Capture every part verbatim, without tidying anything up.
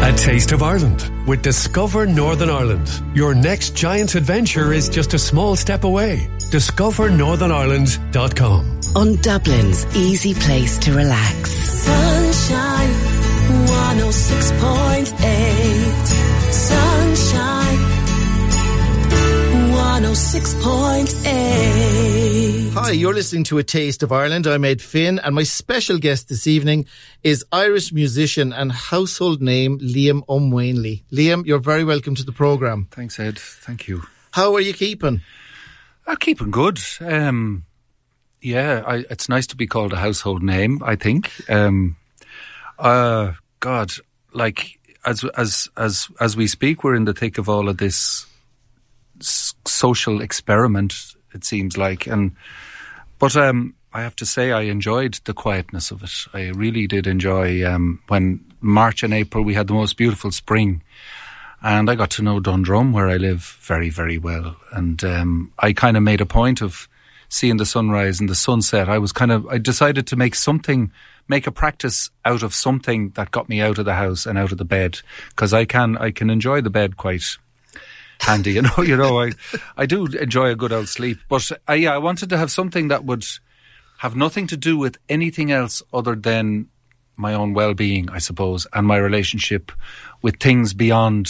A Taste of Ireland with Discover Northern Ireland. Your next giant adventure is just a small step away. discover northern ireland dot com. On Dublin's easy place to relax. Sunshine, one oh six point eight. Sunshine, one oh six point eight. Hi, you're listening to A Taste of Ireland. I'm Ed Finn, and my special guest this evening is Irish musician and household name Liam O'Mwainley. Liam, you're very welcome to the programme. Thanks, Ed. Thank you. How are you keeping? I'm keeping good. Um, yeah, I, it's nice to be called a household name, I think. Um, uh, God, like, as as as as we speak, we're in the thick of all of this s- social experiment, it seems like. And But um, I have to say I enjoyed the quietness of it. I really did enjoy um, when March and April we had the most beautiful spring. And I got to know Dundrum, where I live, very, very well. And um, I kind of made a point of seeing the sunrise and the sunset. I was kind of, I decided to make something, make a practice out of something that got me out of the house and out of the bed. Because I can, I can enjoy the bed quite handy, you know. You know, I, I do enjoy a good old sleep. But I, yeah, I wanted to have something that would have nothing to do with anything else other than my own well-being, I suppose, and my relationship with things beyond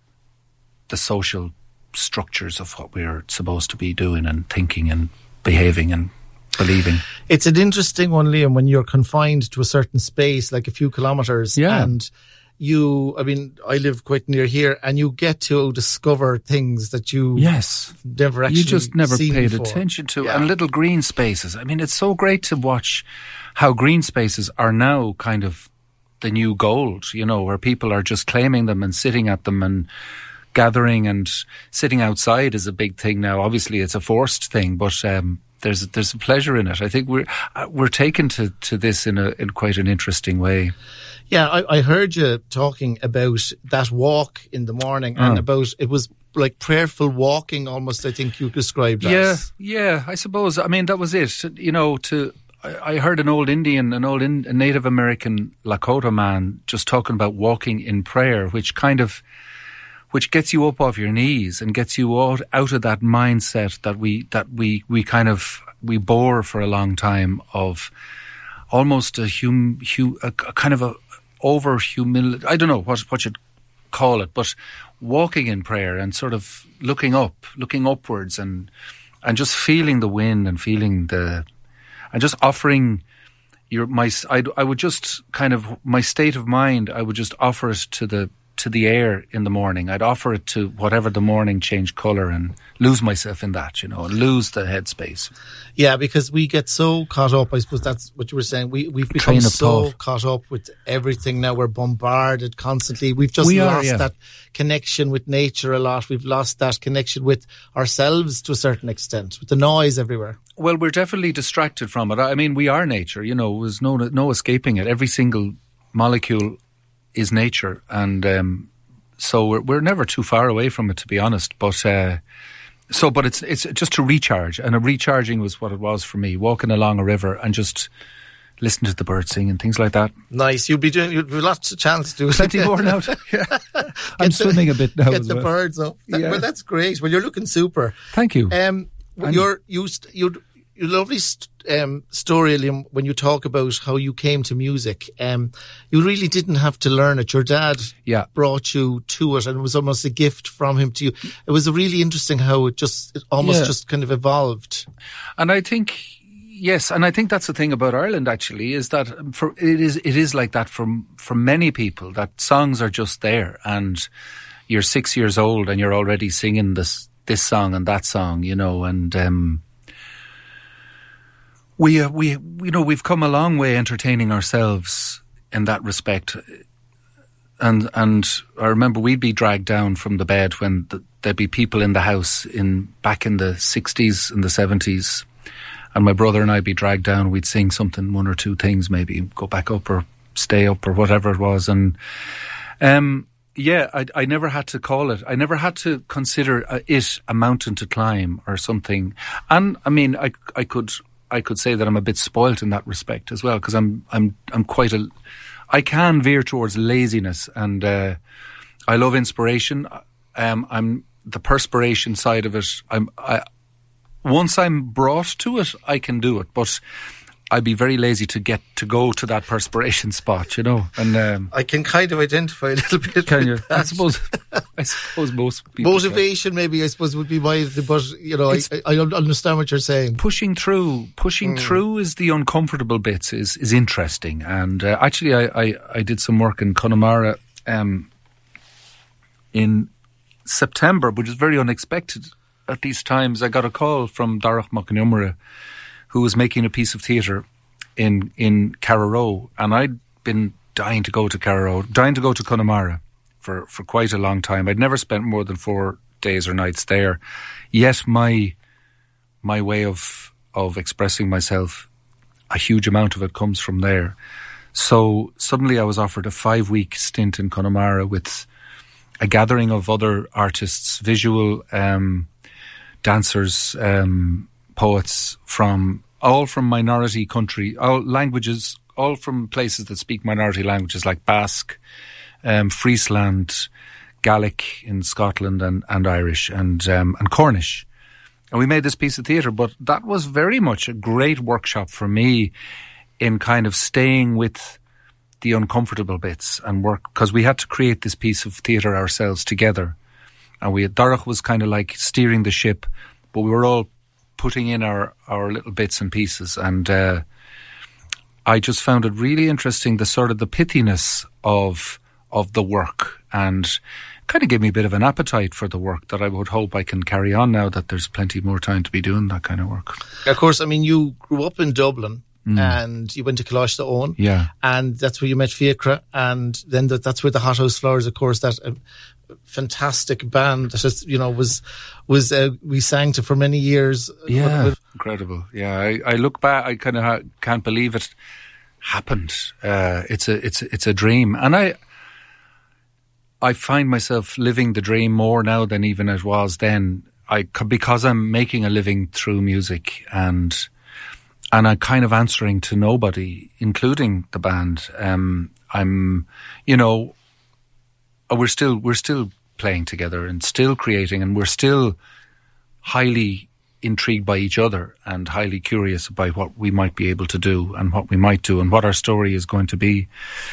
the social structures of what we're supposed to be doing and thinking and behaving and believing. It's an interesting one, Liam, when you're confined to a certain space, like a few kilometres, yeah. and you, I mean, I live quite near here, and you get to discover things that you yes. never actually you just never seen paid before. attention to. Yeah. And little green spaces. I mean, it's so great to watch how green spaces are now kind of the new gold, you know, where people are just claiming them and sitting at them and gathering, and sitting outside is a big thing now. Obviously, it's a forced thing, but um, there's there's a pleasure in it. I think we're uh, we're taken to, to this in a in quite an interesting way. Yeah, I, I heard you talking about that walk in the morning, mm. and about it was like prayerful walking, almost. I think you described that. Yeah, yeah. I suppose. I mean, that was it. You know, to I, I heard an old Indian, an old in, a Native American Lakota man just talking about walking in prayer, which kind of. which gets you up off your knees and gets you out, out of that mindset that we that we, we kind of we bore for a long time of almost a hum, hum a, a kind of a over humility. I don't know what what you'd call it, but walking in prayer and sort of looking up, looking upwards, and and just feeling the wind and feeling the and just offering your my I I would just kind of my state of mind. I would just offer it to the. to the air in the morning. I'd offer it to whatever the morning changed colour and lose myself in that, you know, and lose the headspace. Yeah, because we get so caught up, I suppose that's what you were saying, we, we've become so thought. caught up with everything now. We're bombarded constantly. We've just we lost are, yeah. that connection with nature a lot. We've lost that connection with ourselves to a certain extent, with the noise everywhere. Well, we're definitely distracted from it. I mean, we are nature, you know, there's no, no escaping it. Every single molecule is nature, and um, so we're, we're never too far away from it, to be honest. But uh, so, but it's it's just to recharge, and a recharging was what it was for me. Walking along a river and just listen to the birds sing and things like that. Nice. You'll be doing. You'll have lots of chance to do plenty more now. Yeah. I'm the, swimming a bit now. Get as the well. birds up. That, yeah. Well, that's great. Well, you're looking super. Thank you. Um, you're you you. Your lovely st- um, story, Liam, when you talk about how you came to music. Um, you really didn't have to learn it. Your dad yeah. brought you to it, and it was almost a gift from him to you. It was really interesting how it just, it almost yeah. just kind of evolved. And I think, yes, and I think that's the thing about Ireland, actually, is that for it is it is like that for, for many people, that songs are just there, and you're six years old and you're already singing this this song and that song, you know, and... Um, We, uh, we, you know, we've come a long way entertaining ourselves in that respect. And, and I remember we'd be dragged down from the bed when the, there'd be people in the house in, back in the sixties and the seventies. And my brother and I'd be dragged down. We'd sing something, one or two things, maybe go back up or stay up or whatever it was. And, um, yeah, I, I never had to call it. I never had to consider it a mountain to climb or something. And I mean, I, I could, I could say that I'm a bit spoilt in that respect as well, because I'm I'm I'm quite a I can veer towards laziness, and uh, I love inspiration. Um, I'm the perspiration side of it. I'm I once I'm brought to it, I can do it, but I'd be very lazy to get to go to that perspiration spot, you know. And um, I can kind of identify a little bit. Can you? That. I suppose. I suppose most people motivation, can. maybe. I suppose would be my. But you know, I, I understand what you're saying. Pushing through, pushing mm. through is the uncomfortable bits. is is interesting. And uh, actually, I, I I did some work in Connemara um, in September, which is very unexpected. At these times, I got a call from Darach McNumara, who was making a piece of theatre in in Carraroe, and I'd been dying to go to Carraroe, dying to go to Connemara for, for quite a long time. I'd never spent more than four days or nights there. Yet my my way of of expressing myself, a huge amount of it comes from there. So suddenly I was offered a five-week stint in Connemara with a gathering of other artists, visual um, dancers, um, poets from all from minority country, all languages, all from places that speak minority languages like Basque, um, Friesland, Gaelic in Scotland, and, and Irish, and um, and Cornish. And we made this piece of theatre, but that was very much a great workshop for me in kind of staying with the uncomfortable bits and work, because we had to create this piece of theatre ourselves together. And we, Darach was kind of like steering the ship, but we were all putting in our, our little bits and pieces. And uh, I just found it really interesting, the sort of the pithiness of of the work, and kind of gave me a bit of an appetite for the work that I would hope I can carry on now that there's plenty more time to be doing that kind of work. Of course, I mean, you grew up in Dublin. Mm. And you went to Coláiste Eoin. Yeah. And that's where you met Fiachra. And then that, that's where the Hothouse Flowers, of course, that uh, fantastic band that just, you know, was, was uh, we sang to for many years. Yeah. With, incredible. Yeah. I, I look back, I kind of ha- can't believe it happened. Uh, it's a, it's, it's a dream. And I, I find myself living the dream more now than even it was then. I, because I'm making a living through music, and, And I'm kind of answering to nobody, including the band. Um, I'm, you know, we're still we're still playing together and still creating, and we're still highly intrigued by each other and highly curious about what we might be able to do and what we might do and what our story is going to be.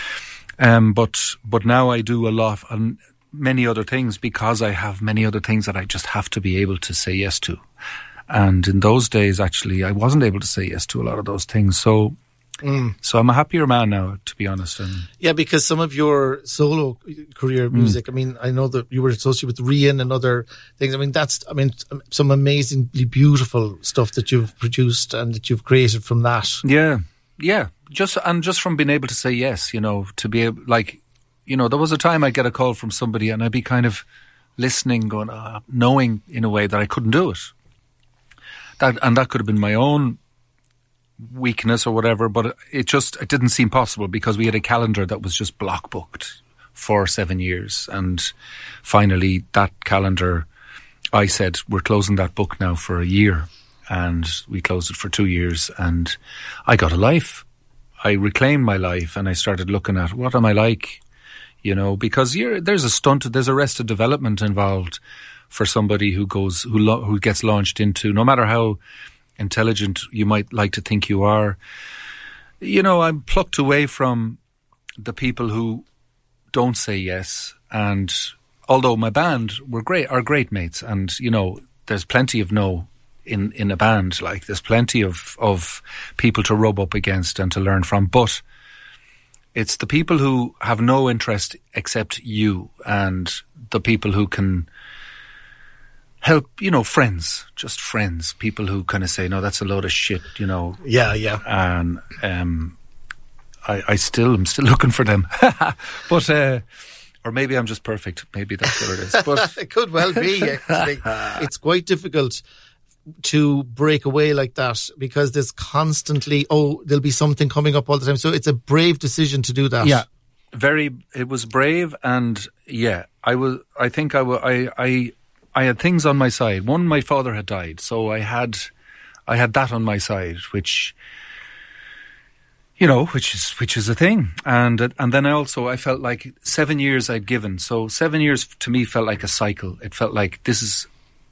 Um, but but now I do a lot and many other things because I have many other things that I just have to be able to say yes to. And in those days, actually, I wasn't able to say yes to a lot of those things. So, mm. so I'm a happier man now, to be honest. And yeah, because some of your solo career music, mm. I mean, I know that you were associated with Rian and other things. I mean, that's, I mean, some amazingly beautiful stuff that you've produced and that you've created from that. Yeah, yeah. Just and just from being able to say yes, you know, to be able, like, you know, there was a time I'd get a call from somebody and I'd be kind of listening, going, uh, knowing in a way that I couldn't do it. That, and that could have been my own weakness or whatever, but it just it didn't seem possible because we had a calendar that was just block booked for seven years. And finally, that calendar, I said, we're closing that book now for a year. And we closed it for two years. And I got a life. I reclaimed my life and I started looking at what am I like, you know, because you're, there's a stunt, there's arrested development involved for somebody who goes, who lo- who gets launched into, no matter how intelligent you might like to think you are. You know, I'm plucked away from the people who don't say yes. And although my band were great, are great mates, and you know, there's plenty of no in, in a band. Like there's plenty of of people to rub up against and to learn from, but it's the people who have no interest except you, and the people who can help, you know, friends, just friends, people who kind of say, no, that's a load of shit, you know. Yeah, yeah. And um, I, I still, I'm still looking for them. But, uh, or maybe I'm just perfect. Maybe that's what it is. But it could well be, actually. It's quite difficult to break away like that because there's constantly, oh, there'll be something coming up all the time. So it's a brave decision to do that. Yeah, very, it was brave. And yeah, I was, I think I, I, I, I had things on my side. One, my father had died, so I had, I had that on my side, which, You know, which is which is a thing, and and then I also I felt like seven years I'd given, so seven years to me felt like a cycle. It felt like this is,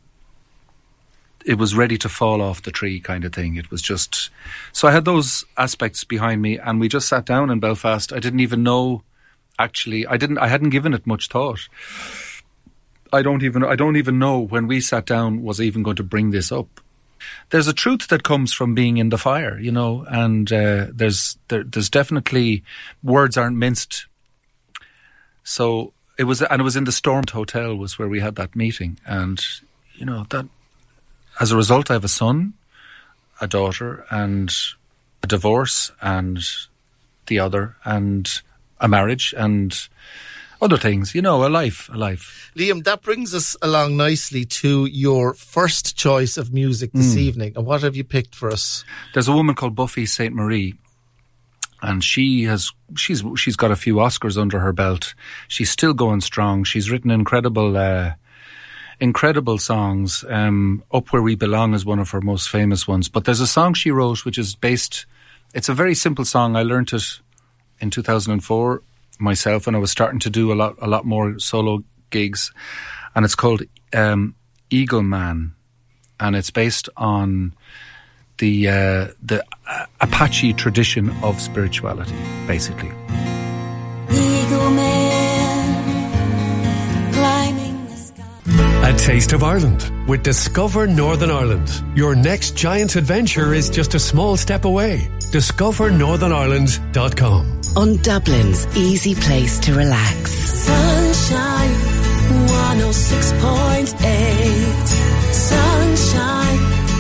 it was ready to fall off the tree kind of thing. It was just, so I had those aspects behind me, and we just sat down in Belfast. I didn't even know, actually, I didn't, I hadn't given it much thought. I don't even, I don't even know when we sat down was I even going to bring this up. There's a truth that comes from being in the fire, you know, and uh, there's there, there's definitely, words aren't minced. So it was, and it was in the Stormed Hotel was where we had that meeting, and you know that. As a result, I have a son, a daughter, and a divorce, and the other, and a marriage, and other things, you know, a life, a life. Liam, that brings us along nicely to your first choice of music this mm. evening. And what have you picked for us? There's a woman called Buffy Sainte Marie, and she has she's she's got a few Oscars under her belt. She's still going strong. She's written incredible, uh, incredible songs. Um, Up Where We Belong is one of her most famous ones. But there's a song she wrote which is based. It's a very simple song. I learnt it in two thousand four. Myself, and I was starting to do a lot a lot more solo gigs, and it's called um, Eagle Man, and it's based on the uh, the uh, Apache tradition of spirituality, basically. Eagle Man climbing the sky. A taste of Ireland with Discover Northern Ireland. Your next giant adventure is just a small step away. discover northern ireland dot com. On Dublin's easy place to relax. Sunshine, one oh six point eight. Sunshine,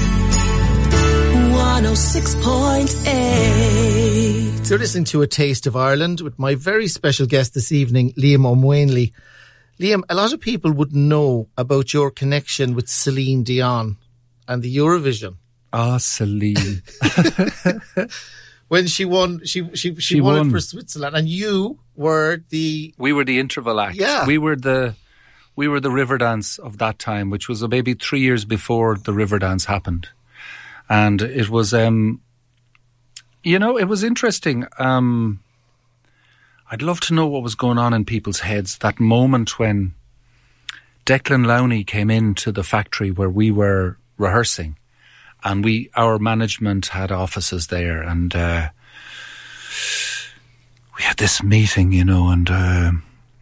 one oh six point eight. You're listening to A Taste of Ireland with my very special guest this evening, Liam O'Mwainley. Liam, a lot of people would know about your connection with Celine Dion and the Eurovision. Ah, oh, Celine. When she won, she she she, she won, won it for Switzerland, and you were the we were the interval act. Yeah, we were the we were the Riverdance of that time, which was maybe three years before the Riverdance happened, and it was um, you know, it was interesting. Um, I'd love to know what was going on in people's heads that moment when Declan Lowney came into the factory where we were rehearsing. And we, our management had offices there, and uh, we had this meeting, you know, and uh,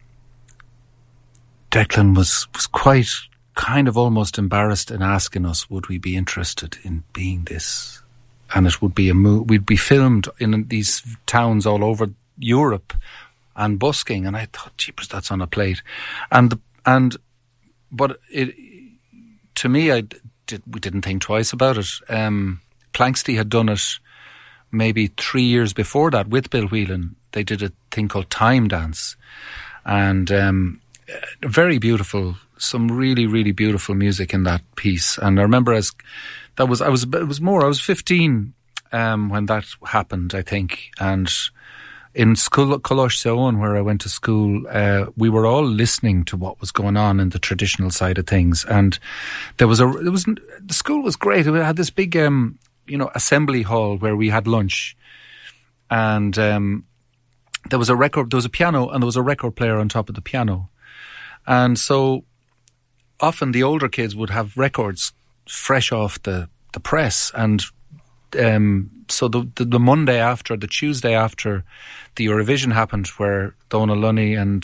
Declan was, was quite, kind of almost embarrassed in asking us, would we be interested in being this? And it would be a mo- we'd be filmed in these towns all over Europe and busking, and I thought, jeepers, that's on a plate. And, the, and, but it, to me, I Did, we didn't think twice about it. Um, Planxty had done it maybe three years before that with Bill Whelan. They did a thing called Time Dance, and um, very beautiful. Some really, really beautiful music in that piece. And I remember as that was, I was, it was more. I was fifteen um, when that happened, I think, and in school at Colosh Seoan, where I went to school, uh, we were all listening to what was going on in the traditional side of things. And there was a, there was, the school was great. It had this big, um, you know, assembly hall where we had lunch. And, um, there was a record, there was a piano and there was a record player on top of the piano. And so often the older kids would have records fresh off the, the press, and Um, so the, the the Monday after, the Tuesday after the Eurovision happened, where Dónal Lunny and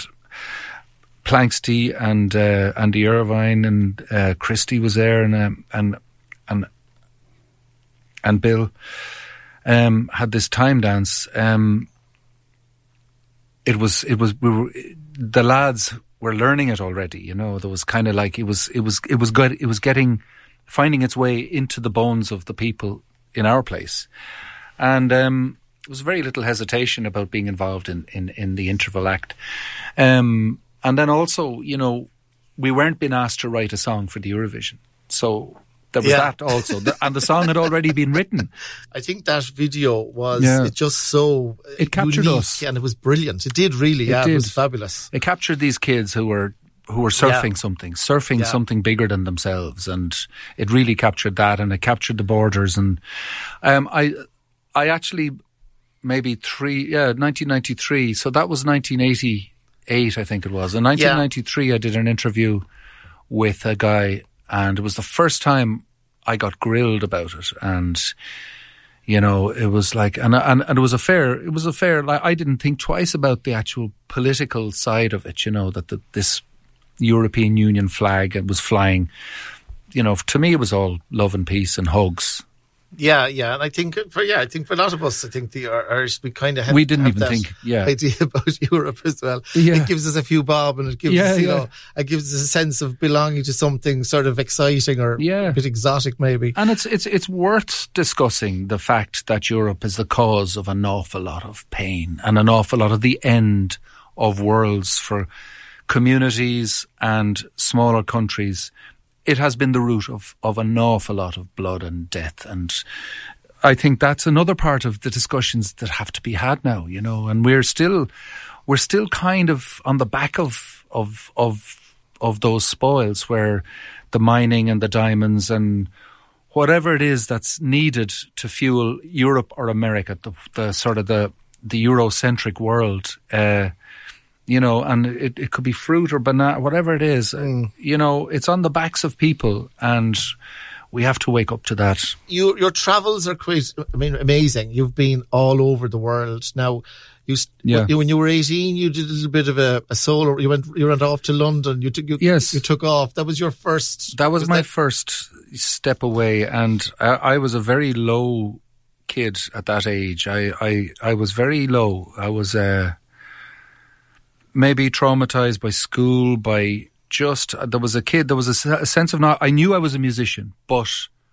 Planxty and uh, Andy Irvine and uh, Christy was there, and um, and and and Bill um, had this time dance. Um, it was it was we were the lads were learning it already. You know, there was kind of like it was it was it was good. It was getting finding its way into the bones of the people in our place. And um, there was very little hesitation about being involved in, in, in the interval act. Um, and then also, you know, we weren't being asked to write a song for the Eurovision. So there was yeah. that also. The, and the song had already been written. I think that video was yeah. it just so It captured unique, us. And it was brilliant. It did really, it yeah, did. It was fabulous. It captured these kids who were who were surfing yeah. something, surfing yeah. something bigger than themselves, and it really captured that, and it captured the borders. And um, I, I actually, maybe three, yeah, nineteen ninety-three. So that was nineteen eighty-eight, I think it was. In nineteen ninety-three, yeah. I did an interview with a guy, and it was the first time I got grilled about it. And, you know, it was like, and, and, and it was a fair, it was a fair, like, I didn't think twice about the actual political side of it, you know, that the, this European Union flag was flying. You know, to me, it was all love and peace and hugs. Yeah, yeah, and I think for yeah, I think for a lot of us, I think the Irish we kind of have, we didn't have even that think yeah idea about Europe as well. Yeah. It gives us a few bob, and it gives yeah, us, you yeah. know, it gives us a sense of belonging to something sort of exciting or yeah. a bit exotic, maybe. And it's it's it's worth discussing the fact that Europe is the cause of an awful lot of pain and an awful lot of the end of worlds for communities and smaller countries. It has been the root of, of an awful lot of blood and death. And I think that's another part of the discussions that have to be had now, you know, and we're still, we're still kind of on the back of, of, of, of those spoils where the mining and the diamonds and whatever it is that's needed to fuel Europe or America, the, the sort of the, the Eurocentric world, uh, you know, and it, it could be fruit or banana, whatever it is, mm. you know, it's on the backs of people, and we have to wake up to that. You, your travels are quite, I mean, amazing. You've been all over the world. Now, you, yeah. when you were eighteen, you did a little bit of a, a solo. You went, you went off to London. You took, you, yes. you took off. That was your first. That was, was my that... first step away, and I, I was a very low kid at that age. I, I, I was very low. I was. Uh, Maybe traumatized by school, by just, there was a kid, there was a, a sense of not, I knew I was a musician, but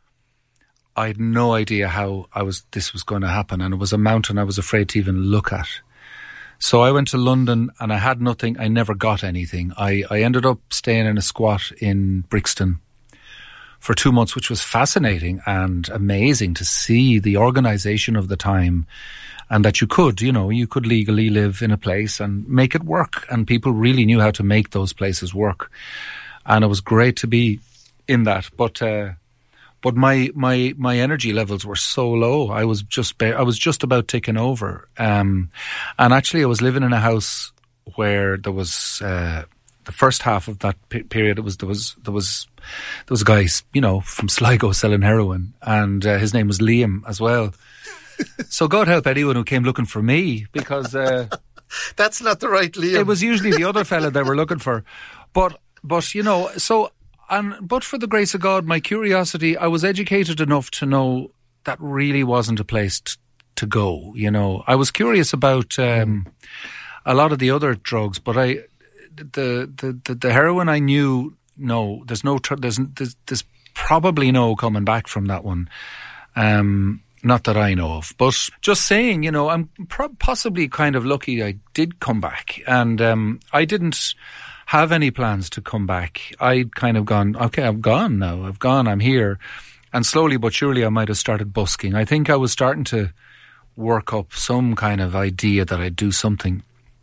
I had no idea how I was, this was going to happen. And it was a mountain I was afraid to even look at. So I went to London and I had nothing. I never got anything. I, I ended up staying in a squat in Brixton for two months, which was fascinating and amazing to see the organisation of the time. And that you could, you know, you could legally live in a place and make it work. And people really knew how to make those places work. And it was great to be in that. But uh, but my my my energy levels were so low. I was just ba- I was just about taking over. Um, and actually, I was living in a house where there was uh, the first half of that p- period. It was there was there was there was a guy, you know, from Sligo selling heroin, and uh, his name was Liam as well. So God help anyone who came looking for me, because uh, that's not the right Liam. It was usually the other fella they were looking for. But but you know, so and but for the grace of God, my curiosity, I was educated enough to know that really wasn't a place t- to go. You know, I was curious about um, a lot of the other drugs, but I the the the, the heroin I knew. No, there's no there's, there's there's probably no coming back from that one. Um, Not that I know of, but just saying, you know, I'm pro- possibly kind of lucky I did come back, and um, I didn't have any plans to come back. I'd kind of gone, okay, I'm gone now. I've gone, I'm here. And slowly but surely I might have started busking. I think I was starting to work up some kind of idea that I'd do something.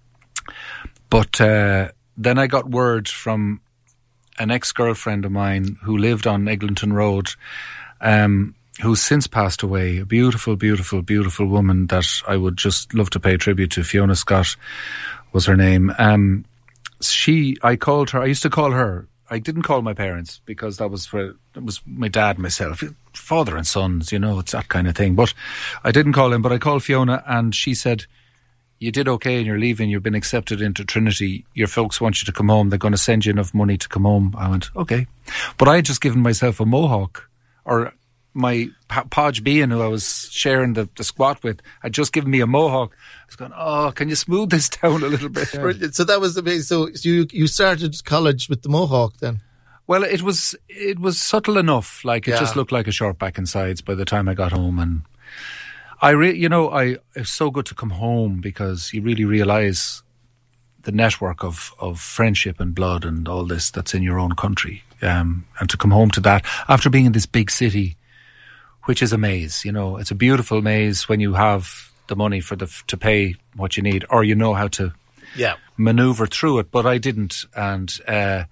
But uh, then I got word from an ex-girlfriend of mine who lived on Eglinton Road, um, who's since passed away, a beautiful, beautiful, beautiful woman that I would just love to pay tribute to. Fiona Scott was her name. Um, she, I called her, I used to call her, I didn't call my parents because that was for, it was my dad and myself, father and sons, you know, it's that kind of thing. But I didn't call him, but I called Fiona, and she said, you did okay and you're leaving, you've been accepted into Trinity, your folks want you to come home, they're going to send you enough money to come home. I went, okay. But I had just given myself a mohawk, or my Podge Bean, who I was sharing the, the squat with, had just given me a mohawk. I was going, oh, can you smooth this down a little bit? Brilliant. So that was the base. So you you started college with the mohawk then? Well, it was it was subtle enough. Like it yeah. just looked like a short back and sides by the time I got home. And I, re- you know, I it's so good to come home because you really realise the network of, of friendship and blood and all this that's in your own country. Um, and to come home to that after being in this big city, which is a maze, you know, it's a beautiful maze when you have the money for the to pay what you need, or you know how to yeah. maneuver through it. But I didn't, and uh,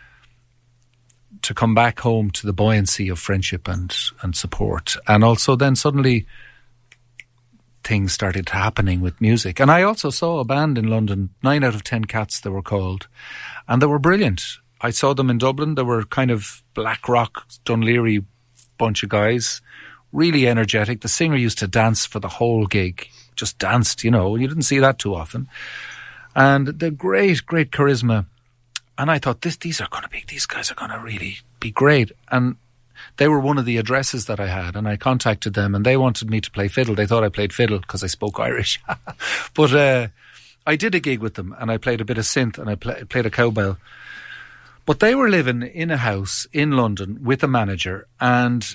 to come back home to the buoyancy of friendship and and support, and also then suddenly things started happening with music. And I also saw a band in London, Nine Out of Ten Cats they were called, and they were brilliant. I saw them in Dublin. They were kind of black rock, Dunleary bunch of guys, really energetic. The singer used to dance for the whole gig, just danced, you know. You didn't see that too often. And the great, great charisma. And I thought, this, these are going to be, these guys are going to really be great. And they were one of the addresses that I had, and I contacted them, and they wanted me to play fiddle. They thought I played fiddle because I spoke Irish. But uh, I did a gig with them, and I played a bit of synth, and I play, played a cowbell. But they were living in a house in London with a manager, and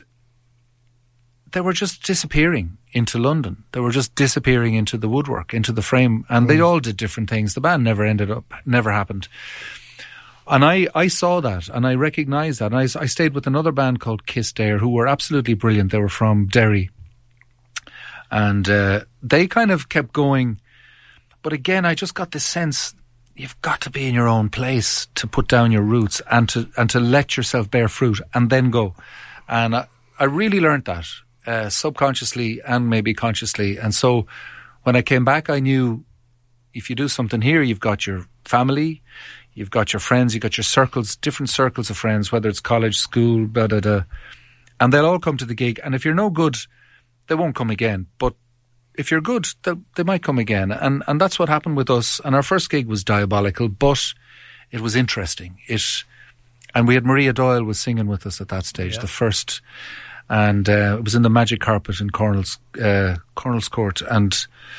they were just disappearing into London. They were just disappearing into the woodwork, into the frame, and mm. they all did different things. The band never ended up, never happened. And I, I saw that, and I recognised that. And I, I stayed with another band called Kiss Dare, who were absolutely brilliant. They were from Derry. And uh, they kind of kept going. But again, I just got this sense, you've got to be in your own place to put down your roots and to and to let yourself bear fruit and then go. And I, I really learned that, uh, subconsciously and maybe consciously. And so when I came back, I knew if you do something here, you've got your family, you've got your friends, you've got your circles, different circles of friends, whether it's college, school, blah, blah, blah. And they'll all come to the gig. And if you're no good, they won't come again. But if you're good, they, they might come again. And and that's what happened with us. And our first gig was diabolical, but it was interesting. It And we had Maria Doyle was singing with us at that stage, yeah. the first. And uh, it was in the Magic Carpet in Cornell's, uh, Cornell's Court. And,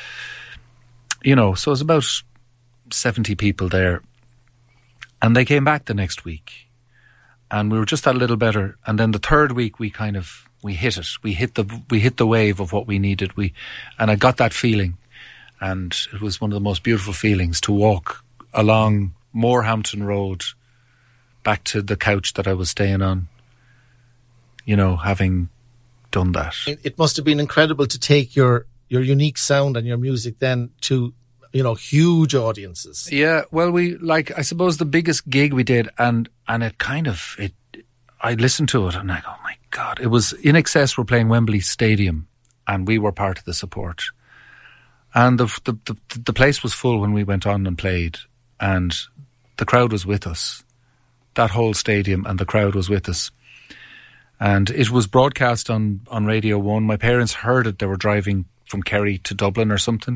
you know, so it was about seventy people there. And they came back the next week, and we were just that little better. And then the third week, we kind of we hit it. We hit the we hit the wave of what we needed. We, and I got that feeling, and it was one of the most beautiful feelings to walk along Morehampton Road, back to the couch that I was staying on. You know, having done that, it, it must have been incredible to take your your unique sound and your music then to, you know, huge audiences. Yeah, well, we, like, I suppose the biggest gig we did, and and it kind of, it. I listened to it and I go, oh my God, it was In Excess were playing Wembley Stadium, and we were part of the support. And the, the, the, the place was full when we went on and played, and the crowd was with us. That whole stadium and the crowd was with us. And it was broadcast on, on Radio one. My parents heard it. They were driving from Kerry to Dublin or something.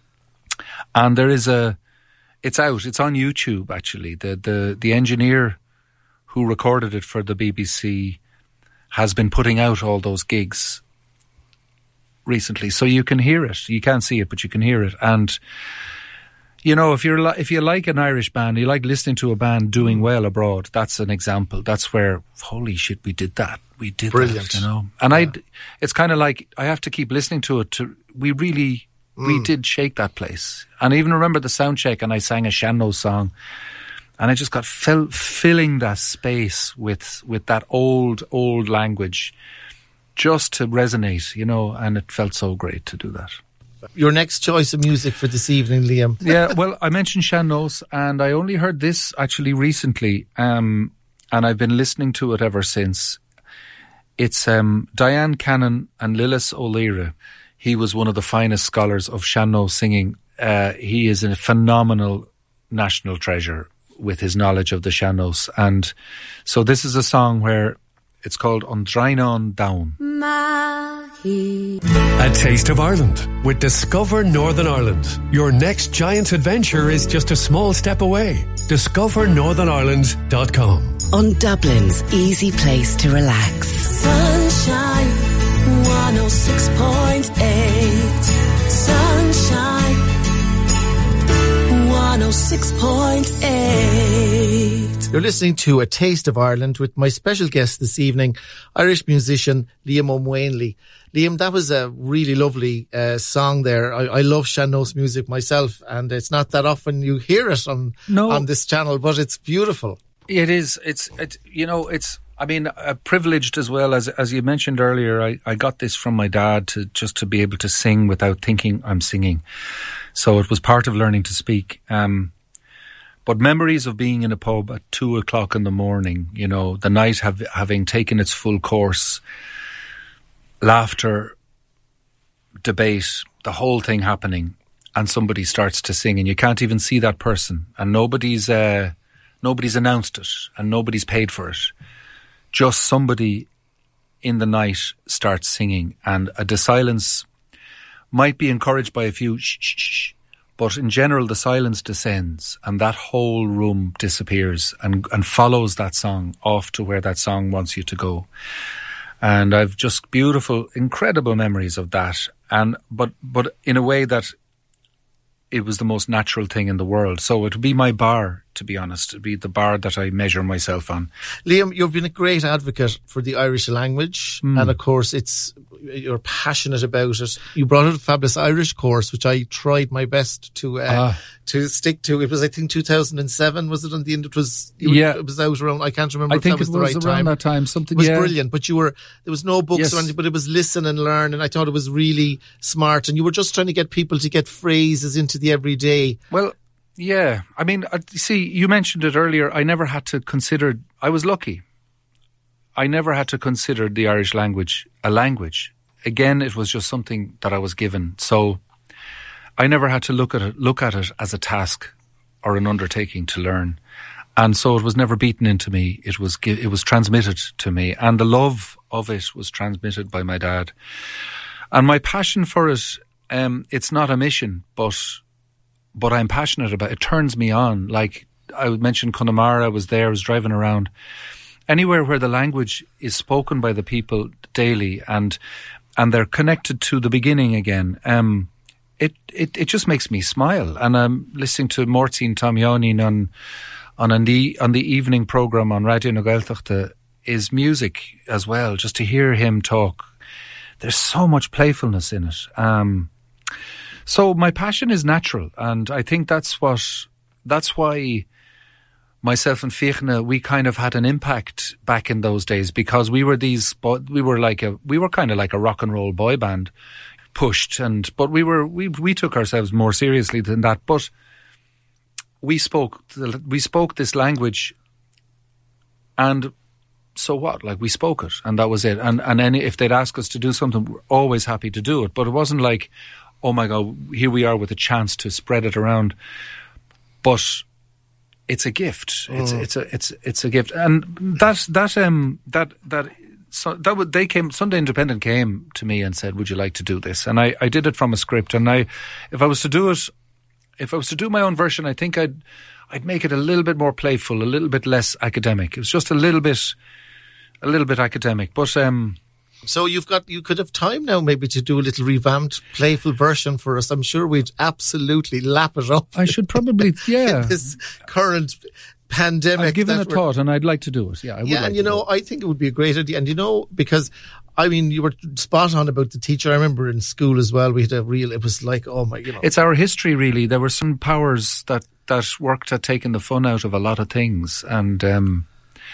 And there is a, it's out, it's on YouTube actually. The, the, the engineer who recorded it for the B B C has been putting out all those gigs recently. So you can hear it. You can't see it, but you can hear it. And, you know, if you're if you like an Irish band, you like listening to a band doing well abroad, that's an example. That's where, holy shit, we did that. We did Brilliant. that, you know. And yeah. I, it's kind of like, I have to keep listening to it to, we really... We mm. did shake that place. And I even remember the sound check, and I sang a Shanno song, and I just got fill, filling that space with with that old, old language just to resonate, you know, and it felt so great to do that. Your next choice of music for this evening, Liam? Yeah, well, I mentioned Shannos, and I only heard this actually recently, um, and I've been listening to it ever since. It's um, Diane Cannon and Lillis O'Leary. He was one of the finest scholars of Shanno singing. Uh, he is a phenomenal national treasure with his knowledge of the Shannos. And so this is a song where it's called On Draenon Down. A Taste of Ireland with Discover Northern Ireland. Your next giant adventure is just a small step away. discover northern ireland dot com. On Dublin's easy place to relax. Sunshine one oh six point eight. Sunshine one oh six point eight. You're listening to A Taste of Ireland with my special guest this evening, Irish musician Liam O'Mwainley. Liam, that was a really lovely uh, song there. I, I love Shannos music myself, and it's not that often you hear it on no. on this channel, but it's beautiful. It is. It's, it's you know, it's, I mean, uh, privileged as well. As as you mentioned earlier, I, I got this from my dad to just to be able to sing without thinking I'm singing. So it was part of learning to speak. Um, but memories of being in a pub at two o'clock in the morning, you know, the night have, having taken its full course, laughter, debate, the whole thing happening, and somebody starts to sing, and you can't even see that person, and nobody's uh, nobody's announced it, and nobody's paid for it. Just somebody in the night starts singing, and uh, the silence might be encouraged by a few shh, shh, shh, but in general the silence descends, and that whole room disappears and, and follows that song off to where that song wants you to go. And I've just beautiful, incredible memories of that. And but but in a way that it was the most natural thing in the world. So it would be my bar, to be honest. It would be the bar that I measure myself on. Liam, you've been a great advocate for the Irish language. Mm. And of course, it's you're passionate about it. You brought out a fabulous Irish course, which I tried my best to uh, ah. to stick to. It was, I think, two thousand seven, was it? On the end, it was, yeah. It was out around, I can't remember I if think that was it the was right around time. that time. Something, it was yeah. brilliant, but you were, there was no books yes. or anything, but it was listen and learn, and I thought it was really smart, and you were just trying to get people to get phrases into the everyday. Well, yeah. I mean, see, you mentioned it earlier. I never had to consider, I was lucky. I never had to consider the Irish language a language. Again, it was just something that I was given. So I never had to look at it, look at it as a task or an undertaking to learn. And so it was never beaten into me. It was, it was transmitted to me. And the love of it was transmitted by my dad. And my passion for it, um, it's not a mission, but, but I'm passionate about it. It turns me on. Like I mentioned Connemara, I was there, I was driving around. Anywhere where the language is spoken by the people daily and and they're connected to the beginning again, um, it, it, it just makes me smile. And I'm listening to Mortin Tomionin on on on the on the evening programme on Radio na Gaeltachta is music as well. Just to hear him talk, there's so much playfulness in it. Um, so my passion is natural, and I think that's what that's why. Myself and Fiachna, we kind of had an impact back in those days because we were these, we were like a, we were kind of like a rock and roll boy band, pushed, and but we were we we took ourselves more seriously than that. But we spoke we spoke this language, and so what? Like we spoke it, and that was it. And and any if they'd ask us to do something, we're always happy to do it. But it wasn't like, oh my God, here we are with a chance to spread it around. But it's a gift. It's mm. it's a it's it's a gift, and that that um that that so that would they came Sunday Independent came to me and said, "Would you like to do this?" And I, I did it from a script, and I if I was to do it, if I was to do my own version, I think I'd I'd make it a little bit more playful, a little bit less academic. It was just a little bit a little bit academic, but um. So you've got, you could have time now maybe to do a little revamped, playful version for us. I'm sure we'd absolutely lap it up. I should probably, yeah. in this current pandemic. I've given it thought and I'd like to do it. Yeah, I would yeah, like and you to know, I think it would be a great idea. And you know, because I mean, you were spot on about the teacher. I remember in school as well, we had a real, it was like, oh my, you know. It's our history really. There were some powers that, that worked at taking the fun out of a lot of things. And, um,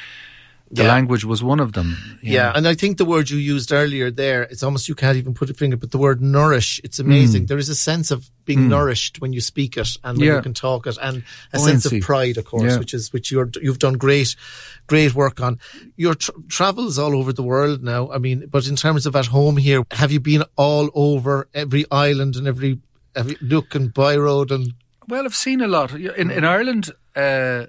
The yeah. language was one of them. Yeah. yeah, and I think the word you used earlier there, it's almost, you can't even put a finger, but the word nourish, it's amazing. Mm. There is a sense of being mm. nourished when you speak it and when yeah. you can talk it, and a Buoyancy. sense of pride, of course, yeah. which is, which you're, you've done great, great work on. Your tra- travels all over the world now. I mean, but in terms of at home here, have you been all over every island and every, every nook and byroad? And well, I've seen a lot. In, in Ireland, uh,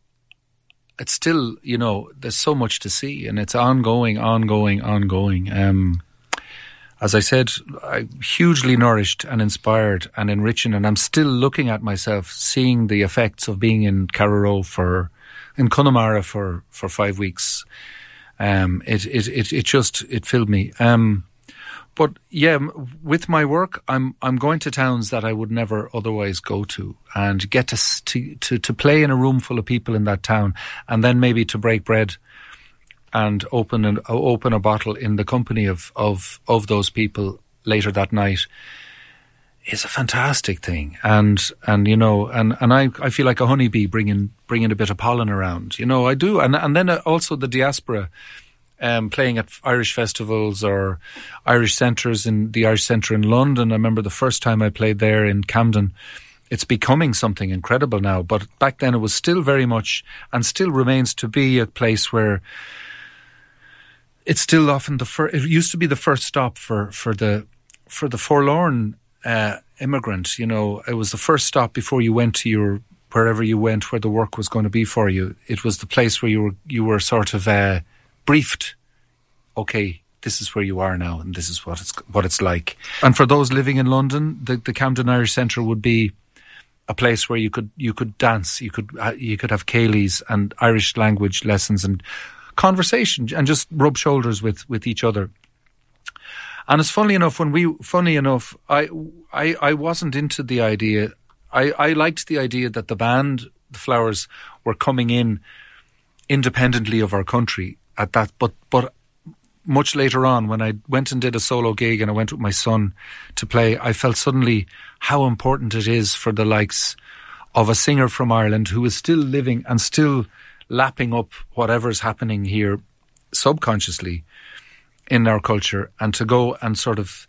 it's still, you know, there's so much to see, and it's ongoing, ongoing, ongoing. Um, as I said, I'm hugely nourished and inspired and enriching, and I'm still looking at myself, seeing the effects of being in Carraroe for, in Connemara for, for five weeks. Um, it, it, it, it just, it filled me. Um, But yeah, with my work, I'm I'm going to towns that I would never otherwise go to, and get to to to, to play in a room full of people in that town, and then maybe to break bread, and open an open a bottle in the company of of of those people later that night, is a fantastic thing. And and you know, and and I I feel like a honeybee bringing bringing a bit of pollen around. You know, I do, and and then also the diaspora. Um, playing at Irish festivals or Irish centres, in the Irish Centre in London. I remember the first time I played there in Camden. It's becoming something incredible now, but back then it was still very much, and still remains to be, a place where it's still often the first, it used to be the first stop for, for the for the forlorn uh, immigrant, you know, it was the first stop before you went to your wherever you went, where the work was going to be for you. It was the place where you were you were sort of uh, briefed. Okay, this is where you are now, and this is what it's what it's like. And for those living in London, the, the Camden Irish Centre would be a place where you could you could dance, you could uh, you could have céilís and Irish language lessons and conversation, and just rub shoulders with, with each other. And it's funny enough when we funny enough, I I, I wasn't into the idea. I, I liked the idea that the band, the Flowers, were coming in independently of our country at that, but but. Much later on, when I went and did a solo gig and I went with my son to play, I felt suddenly how important it is for the likes of a singer from Ireland who is still living and still lapping up whatever's happening here subconsciously in our culture, and to go and sort of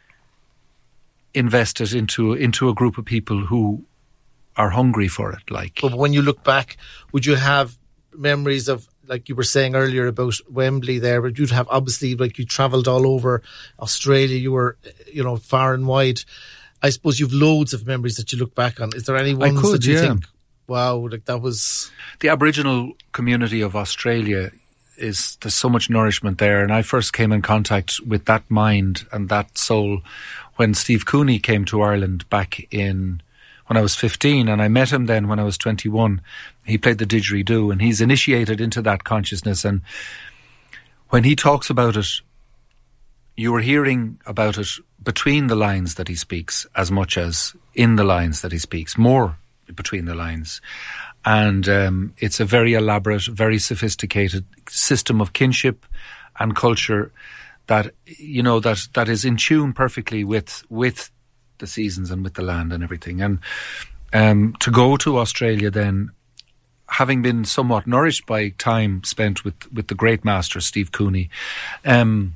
invest it into, into a group of people who are hungry for it. Like, but when you look back, would you have memories of, like you were saying earlier about Wembley there, but you'd have obviously, like, you travelled all over Australia, you were, you know, far and wide. I suppose you've loads of memories that you look back on. Is there any ones could, that you yeah. think, wow, like that was... The Aboriginal community of Australia is, there's so much nourishment there. And I first came in contact with that mind and that soul when Steve Cooney came to Ireland back in... when I was fifteen, and I met him then when I was twenty-one. He played the didgeridoo, and he's initiated into that consciousness. And when he talks about it, you were hearing about it between the lines that he speaks as much as in the lines that he speaks, more between the lines. And um, it's a very elaborate, very sophisticated system of kinship and culture that, you know, that that is in tune perfectly with with the seasons and with the land and everything. And um, to go to Australia then, having been somewhat nourished by time spent with, with the great master Steve Cooney, um,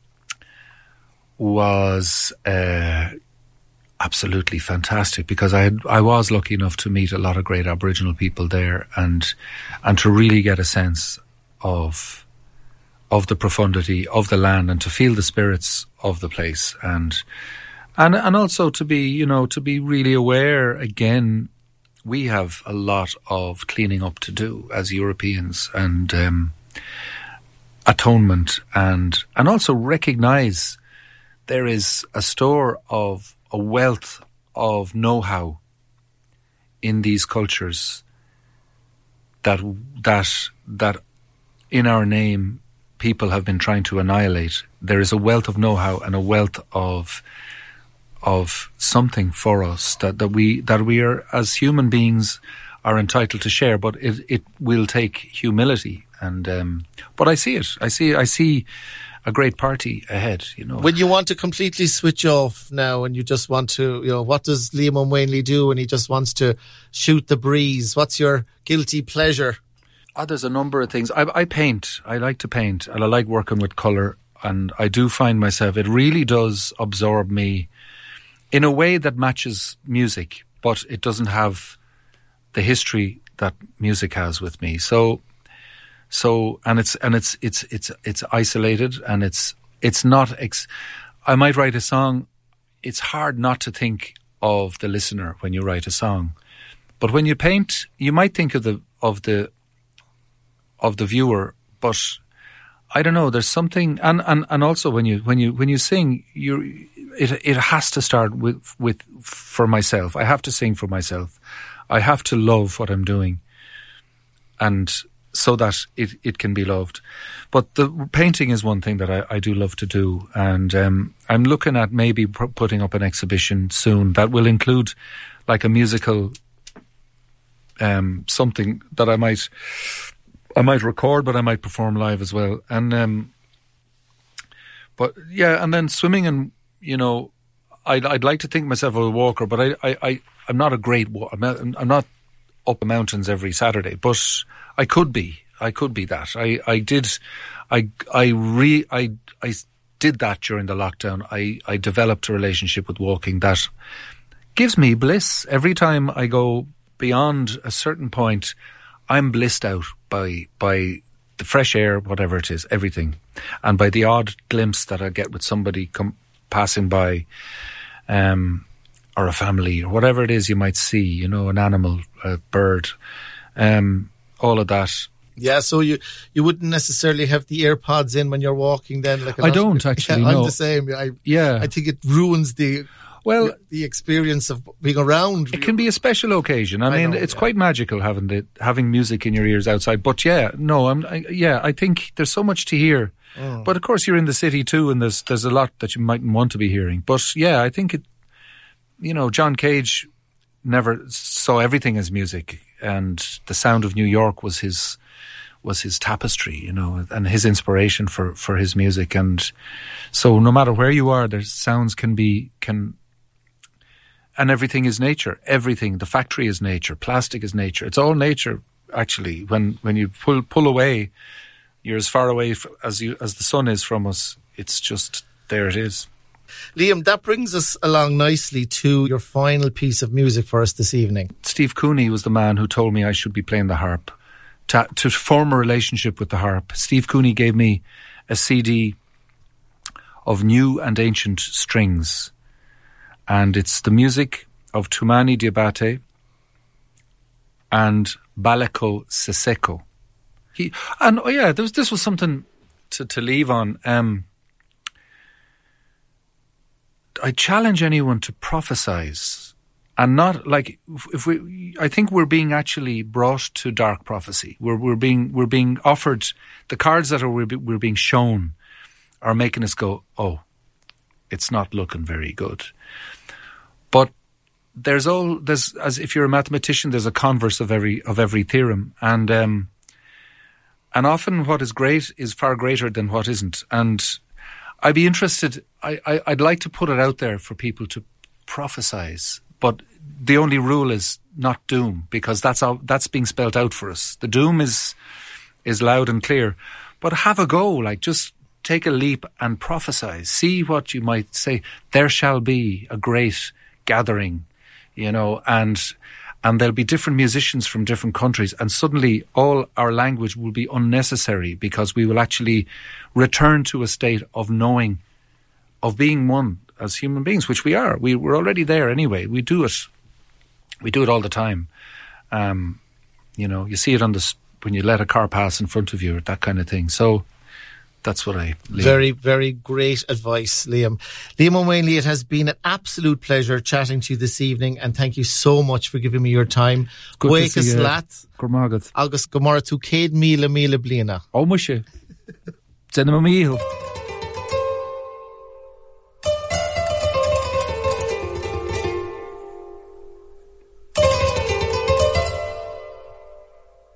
was uh, absolutely fantastic, because I had, I was lucky enough to meet a lot of great Aboriginal people there, and and to really get a sense of of the profundity of the land, and to feel the spirits of the place, and And and also to be, you know, to be really aware, again, we have a lot of cleaning up to do as Europeans, and um, atonement, and and also recognise there is a store of a wealth of know-how in these cultures that that that in our name people have been trying to annihilate. There is a wealth of know-how and a wealth of of something for us that, that we that we are, as human beings, are entitled to share, but it, it will take humility. And um, but I see it. I see I see a great party ahead, you know. When you want to completely switch off now, and you just want to, you know, what does Liam O'Wainley do when he just wants to shoot the breeze? What's your guilty pleasure? Oh, there's a number of things. I, I paint. I like to paint, and I like working with colour. And I do find myself, it really does absorb me in a way that matches music, but it doesn't have the history that music has with me. So, so, and it's, and it's, it's, it's, it's isolated, and it's, it's not, ex- I might write a song. It's hard not to think of the listener when you write a song. But when you paint, you might think of the, of the, of the viewer, but I don't know, there's something, and, and, and also when you, when you, when you sing, you it, it has to start with, with, for myself. I have to sing for myself. I have to love what I'm doing, and so that it, it can be loved. But the painting is one thing that I, I do love to do, and um, I'm looking at maybe p- putting up an exhibition soon that will include like a musical um, something that I might I might record, but I might perform live as well. And um, but yeah, and then swimming, and you know, I'd I'd like to think myself as a walker, but I I, I I'm not a great walker. I'm not, I'm not up the mountains every Saturday, but I could be. I could be that. I, I did. I I re I I did that during the lockdown. I, I developed a relationship with walking that gives me bliss. Every time I go beyond a certain point, I'm blissed out by by the fresh air, whatever it is, everything, and by the odd glimpse that I get with somebody com- passing by, um, or a family, or whatever it is you might see, you know, an animal, a bird, um, all of that. Yeah, so you, you wouldn't necessarily have the AirPods in when you're walking then? Like I don't actually, yeah, no. I'm the same. I, yeah. I think it ruins the... Well, the experience of being around. It can be a special occasion. I, I mean, know, it's yeah. quite magical having the having music in your ears outside. But yeah, no, I'm. I, yeah, I think there's so much to hear. Oh. But of course, you're in the city too, and there's there's a lot that you mightn't want to be hearing. But yeah, I think it. You know, John Cage never saw everything as music, and the sound of New York was his was his tapestry. You know, and his inspiration for for his music. And so, no matter where you are, there's sounds can be can. And everything is nature. Everything. The factory is nature. Plastic is nature. It's all nature, actually. When when you pull pull away, you're as far away as you as the sun is from us. It's just, there it is. Liam, that brings us along nicely to your final piece of music for us this evening. Steve Cooney was the man who told me I should be playing the harp. To, to form a relationship with the harp, Steve Cooney gave me a C D of new and ancient strings. And it's the music of Tumani Diabate and Baleko Seseko. He and oh yeah, there was, this was something to, to leave on. Um, I challenge anyone to prophesize, and not like if we. I think we're being actually brought to dark prophecy. We're we're being we're being offered the cards that are we're, we're being shown are making us go, oh, it's not looking very good. But there's all there's as if you're a mathematician, there's a converse of every of every theorem, and um, and often what is great is far greater than what isn't. And I'd be interested. I, I I'd like to put it out there for people to prophesize, but the only rule is not doom, because that's all, that's being spelled out for us. The doom is is loud and clear, but have a go. Like, just take a leap and prophesize. See what you might say. There shall be a great gathering, you know, and and there'll be different musicians from different countries, and suddenly all our language will be unnecessary, because we will actually return to a state of knowing, of being one as human beings, which we are. We, we're already there anyway. We do it. We do it all the time. Um, you know, you see it on the when you let a car pass in front of you, that kind of thing. So that's what I... Liam. Very, very great advice, Liam. Liam O'Wanley, it has been an absolute pleasure chatting to you this evening, and thank you so much for giving me your time. Good Wake to see you. Gormagad. Agus gomara tú céad míle míle bliana. Ó mu sé. Zena ma míl.